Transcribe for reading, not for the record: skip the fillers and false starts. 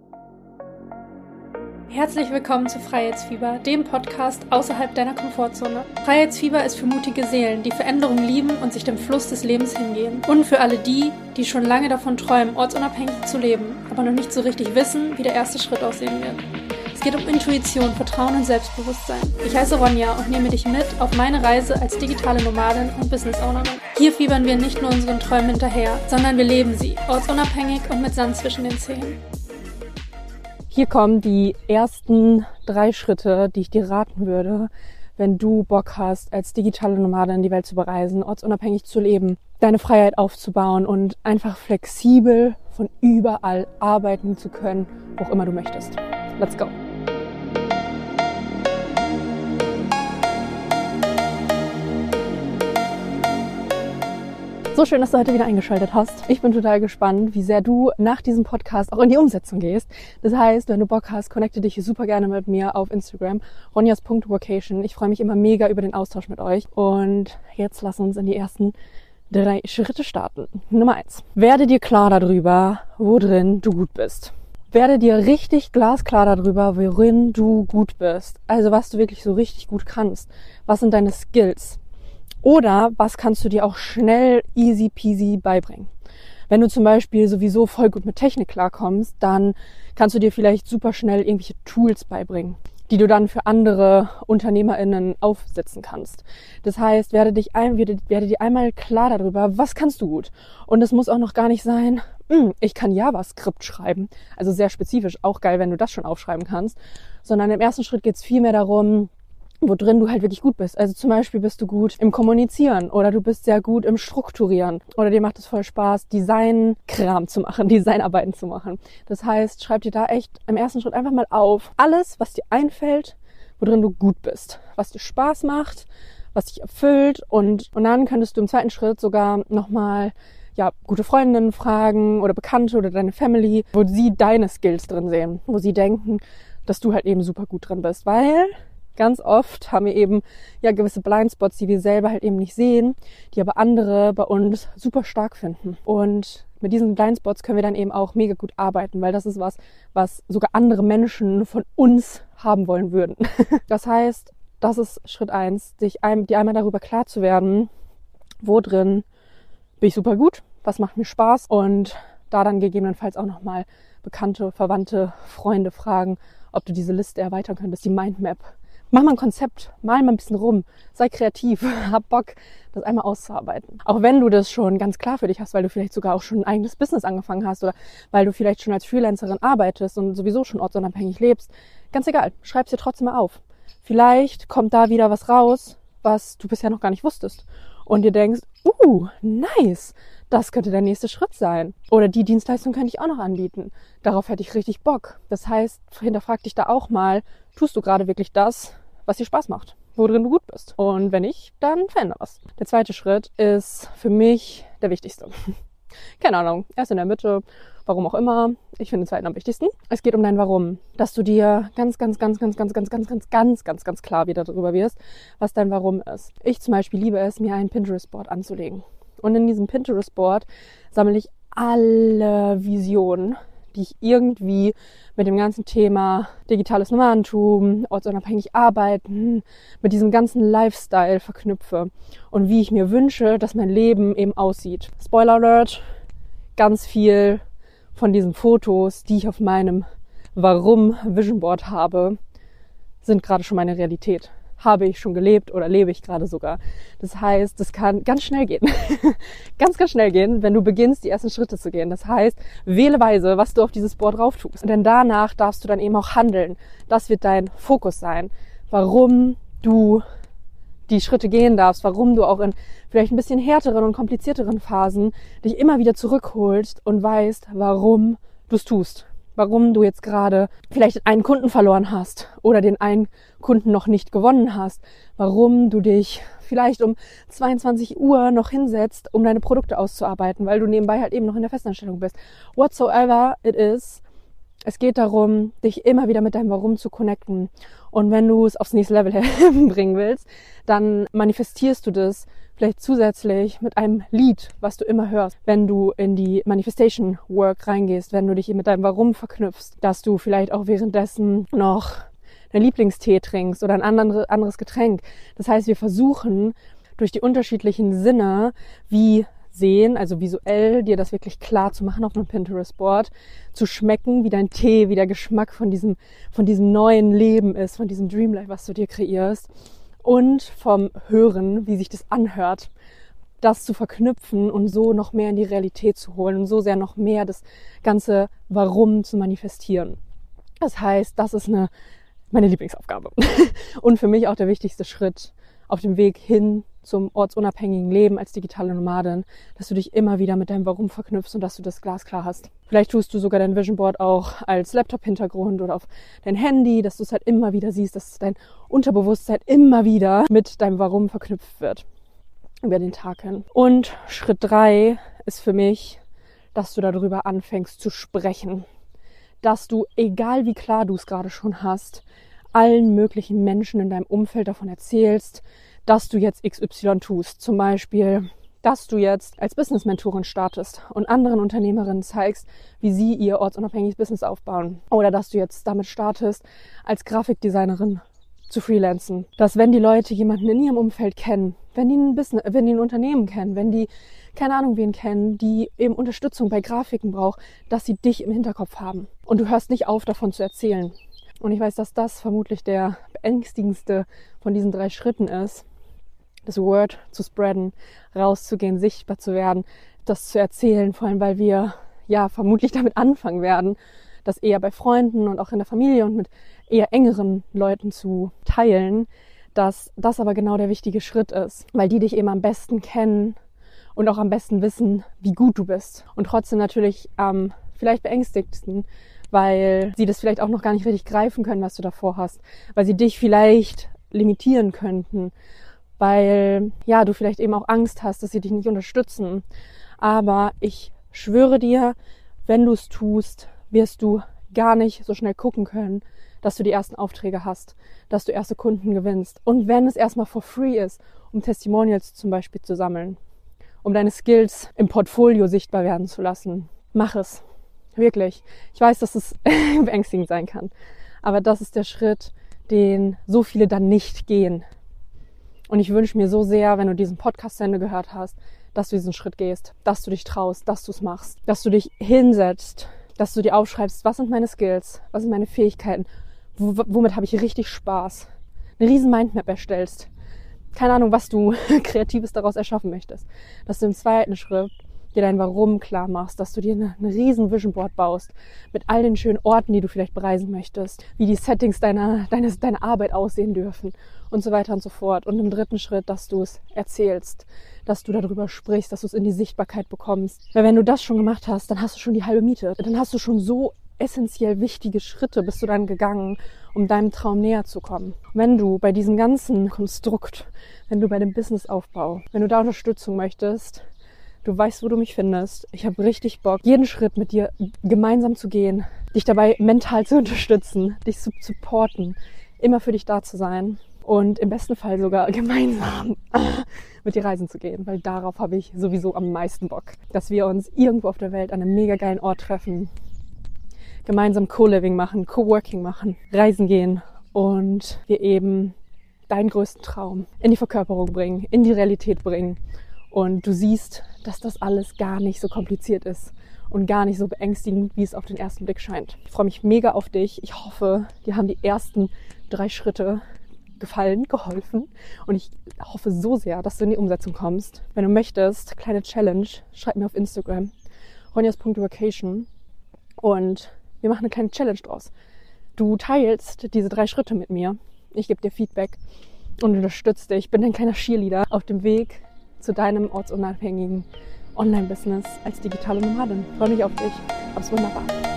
Herzlich willkommen zu Freiheitsfieber, dem Podcast außerhalb deiner Komfortzone. Freiheitsfieber ist für mutige Seelen, die Veränderung lieben und sich dem Fluss des Lebens hingehen. Und für alle die, die schon lange davon träumen, ortsunabhängig zu leben, aber noch nicht so richtig wissen, wie der erste Schritt aussehen wird. Es geht um Intuition, Vertrauen und Selbstbewusstsein. Ich heiße Ronja und nehme dich mit auf meine Reise als digitale Nomadin und Business-Ownerin. Hier fiebern wir nicht nur unseren Träumen hinterher, sondern wir leben sie, ortsunabhängig und mit Sand zwischen den Zähnen. Hier kommen die ersten 3 Schritte, die ich dir raten würde, wenn du Bock hast, als digitale Nomadin die Welt zu bereisen, ortsunabhängig zu leben, deine Freiheit aufzubauen und einfach flexibel von überall arbeiten zu können, wo auch immer du möchtest. Let's go! So schön, dass du heute wieder eingeschaltet hast. Ich bin total gespannt, wie sehr du nach diesem Podcast auch in die Umsetzung gehst. Das heißt, wenn du Bock hast, connecte dich super gerne mit mir auf Instagram, ronjas.vacation. Ich freue mich immer mega über den Austausch mit euch. Und jetzt lass uns in die ersten 3 Schritte starten. Nummer 1. Werde dir klar darüber, worin du gut bist. Werde dir richtig glasklar darüber, worin du gut bist. Also was du wirklich so richtig gut kannst. Was sind deine Skills? Oder was kannst du dir auch schnell easy peasy beibringen? Wenn du zum Beispiel sowieso voll gut mit Technik klarkommst, dann kannst du dir vielleicht super schnell irgendwelche Tools beibringen, die du dann für andere UnternehmerInnen aufsetzen kannst. Das heißt, werde dir einmal klar darüber, was kannst du gut? Und es muss auch noch gar nicht sein, ich kann JavaScript schreiben. Also sehr spezifisch, auch geil, wenn du das schon aufschreiben kannst. Sondern im ersten Schritt geht es vielmehr darum, wo drin du halt wirklich gut bist. Also zum Beispiel bist du gut im Kommunizieren oder du bist sehr gut im Strukturieren oder dir macht es voll Spaß, Designkram zu machen, Designarbeiten zu machen. Das heißt, schreib dir da echt im ersten Schritt einfach mal auf, alles, was dir einfällt, wo drin du gut bist, was dir Spaß macht, was dich erfüllt und dann könntest du im zweiten Schritt sogar nochmal gute Freundinnen fragen oder Bekannte oder deine Family, wo sie deine Skills drin sehen, wo sie denken, dass du halt eben super gut drin bist, weil ganz oft haben wir eben gewisse Blindspots, die wir selber halt eben nicht sehen, die aber andere bei uns super stark finden. Und mit diesen Blindspots können wir dann eben auch mega gut arbeiten, weil das ist was sogar andere Menschen von uns haben wollen würden. Das heißt, das ist Schritt 1, dir einmal darüber klar zu werden, wo drin bin ich super gut, was macht mir Spaß und da dann gegebenenfalls auch nochmal Bekannte, Verwandte, Freunde fragen, ob du diese Liste erweitern könntest, die Mindmap. Mach mal ein Konzept, mal ein bisschen rum, sei kreativ, hab Bock, das einmal auszuarbeiten. Auch wenn du das schon ganz klar für dich hast, weil du vielleicht sogar auch schon ein eigenes Business angefangen hast oder weil du vielleicht schon als Freelancerin arbeitest und sowieso schon ortsunabhängig lebst. Ganz egal, schreib's dir trotzdem mal auf. Vielleicht kommt da wieder was raus, was du bisher noch gar nicht wusstest. Und dir denkst, nice, das könnte der nächste Schritt sein. Oder die Dienstleistung könnte ich auch noch anbieten. Darauf hätte ich richtig Bock. Das heißt, hinterfrag dich da auch mal, tust du gerade wirklich das, was dir Spaß macht, worin du gut bist? Und wenn nicht, dann veränder was. Der zweite Schritt ist für mich der wichtigste. Keine Ahnung, erst in der Mitte, warum auch immer. Ich finde den zweiten am wichtigsten. Es geht um dein Warum. Dass du dir ganz klar wieder darüber wirst, was dein Warum ist. Ich zum Beispiel liebe es, mir ein Pinterest-Board anzulegen. Und in diesem Pinterest-Board sammle ich alle Visionen, die ich irgendwie mit dem ganzen Thema digitales Nomadentum, ortsunabhängig arbeiten, mit diesem ganzen Lifestyle verknüpfe und wie ich mir wünsche, dass mein Leben eben aussieht. Spoiler Alert, ganz viel von diesen Fotos, die ich auf meinem Warum Vision Board habe, sind gerade schon meine Realität. Habe ich schon gelebt oder lebe ich gerade sogar. Das heißt, das kann ganz schnell gehen. ganz schnell gehen, wenn du beginnst, die ersten Schritte zu gehen. Das heißt, wähle weise, was du auf dieses Board drauf tust. Denn danach darfst du dann eben auch handeln. Das wird dein Fokus sein. Warum du die Schritte gehen darfst, warum du auch in vielleicht ein bisschen härteren und komplizierteren Phasen dich immer wieder zurückholst und weißt, warum du es tust. Warum du jetzt gerade vielleicht einen Kunden verloren hast oder den einen Kunden noch nicht gewonnen hast. Warum du dich vielleicht um 22 Uhr noch hinsetzt, um deine Produkte auszuarbeiten, weil du nebenbei halt eben noch in der Festanstellung bist. Whatsoever it is, es geht darum, dich immer wieder mit deinem Warum zu connecten Und wenn du es aufs nächste Level bringen willst, dann manifestierst du das vielleicht zusätzlich mit einem Lied, was du immer hörst, wenn du in die Manifestation Work reingehst, wenn du dich mit deinem Warum verknüpfst, dass du vielleicht auch währenddessen noch deinen Lieblingstee trinkst oder ein anderes Getränk. Das heißt, wir versuchen durch die unterschiedlichen Sinne, wie sehen, also visuell, dir das wirklich klar zu machen auf einem Pinterest-Board, zu schmecken, wie dein Tee, wie der Geschmack von diesem neuen Leben ist, von diesem Dreamlife, was du dir kreierst. Und vom Hören, wie sich das anhört, das zu verknüpfen und so noch mehr in die Realität zu holen und so sehr noch mehr das ganze Warum zu manifestieren. Das heißt, das ist meine Lieblingsaufgabe und für mich auch der wichtigste Schritt auf dem Weg hin zum ortsunabhängigen Leben als digitale Nomadin, dass du dich immer wieder mit deinem Warum verknüpfst und dass du das glasklar hast. Vielleicht tust du sogar dein Vision Board auch als Laptop-Hintergrund oder auf dein Handy, dass du es halt immer wieder siehst, dass dein Unterbewusstsein immer wieder mit deinem Warum verknüpft wird über den Tag hin. Und Schritt 3 ist für mich, dass du darüber anfängst zu sprechen. Dass du, egal wie klar du es gerade schon hast, allen möglichen Menschen in deinem Umfeld davon erzählst, dass du jetzt XY tust. Zum Beispiel, dass du jetzt als Business-Mentorin startest und anderen Unternehmerinnen zeigst, wie sie ihr ortsunabhängiges Business aufbauen. Oder dass du jetzt damit startest, als Grafikdesignerin zu freelancen. Dass wenn die Leute jemanden in ihrem Umfeld kennen, wenn die ein Unternehmen kennen, wenn die keine Ahnung wen kennen, die eben Unterstützung bei Grafiken braucht, dass sie dich im Hinterkopf haben. Und du hörst nicht auf, davon zu erzählen. Und ich weiß, dass das vermutlich der beängstigendste von diesen 3 Schritten ist, das Word zu spreaden, rauszugehen, sichtbar zu werden, das zu erzählen, vor allem weil wir ja vermutlich damit anfangen werden, das eher bei Freunden und auch in der Familie und mit eher engeren Leuten zu teilen, dass das aber genau der wichtige Schritt ist, weil die dich eben am besten kennen und auch am besten wissen, wie gut du bist. Und trotzdem natürlich am vielleicht beängstigsten, weil sie das vielleicht auch noch gar nicht richtig greifen können, was du davor hast, weil sie dich vielleicht limitieren könnten, weil ja du vielleicht eben auch Angst hast, dass sie dich nicht unterstützen. Aber ich schwöre dir, wenn du es tust, wirst du gar nicht so schnell gucken können, dass du die ersten Aufträge hast, dass du erste Kunden gewinnst. Und wenn es erstmal for free ist, um Testimonials zum Beispiel zu sammeln, um deine Skills im Portfolio sichtbar werden zu lassen, mach es. Wirklich. Ich weiß, dass es beängstigend sein kann. Aber das ist der Schritt, den so viele dann nicht gehen. Und ich wünsche mir so sehr, wenn du diesen Podcast zu Ende gehört hast, dass du diesen Schritt gehst, dass du dich traust, dass du es machst, dass du dich hinsetzt, dass du dir aufschreibst, was sind meine Skills, was sind meine Fähigkeiten, womit habe ich richtig Spaß, eine riesen Mindmap erstellst, keine Ahnung, was du Kreatives daraus erschaffen möchtest, dass du im zweiten Schritt dir dein Warum klar machst, dass du dir eine riesen Vision Board baust mit all den schönen Orten, die du vielleicht bereisen möchtest, wie die Settings deiner Arbeit aussehen dürfen und so weiter und so fort. Und im dritten Schritt, dass du es erzählst, dass du darüber sprichst, dass du es in die Sichtbarkeit bekommst. Weil wenn du das schon gemacht hast, dann hast du schon die halbe Miete. Dann hast du schon so essentiell wichtige Schritte bist du dann gegangen, um deinem Traum näher zu kommen. Wenn du bei diesem ganzen Konstrukt, wenn du bei dem Businessaufbau, wenn du da Unterstützung möchtest, du weißt, wo du mich findest. Ich habe richtig Bock, jeden Schritt mit dir gemeinsam zu gehen, dich dabei mental zu unterstützen, dich zu supporten, immer für dich da zu sein und im besten Fall sogar gemeinsam mit dir reisen zu gehen, weil darauf habe ich sowieso am meisten Bock. Dass wir uns irgendwo auf der Welt an einem mega geilen Ort treffen, gemeinsam Co-Living machen, Co-Working machen, reisen gehen und wir eben deinen größten Traum in die Verkörperung bringen, in die Realität bringen. Und du siehst, dass das alles gar nicht so kompliziert ist und gar nicht so beängstigend, wie es auf den ersten Blick scheint. Ich freue mich mega auf dich. Ich hoffe, dir haben die ersten 3 Schritte gefallen, geholfen. Und ich hoffe so sehr, dass du in die Umsetzung kommst. Wenn du möchtest, kleine Challenge, schreib mir auf Instagram, ronjas.workation, und wir machen eine kleine Challenge draus. Du teilst diese 3 Schritte mit mir. Ich gebe dir Feedback und unterstütze dich. Ich bin dein kleiner Cheerleader auf dem Weg zu deinem ortsunabhängigen Online-Business als digitale Nomadin. Ich freue mich auf dich. Hab's wunderbar.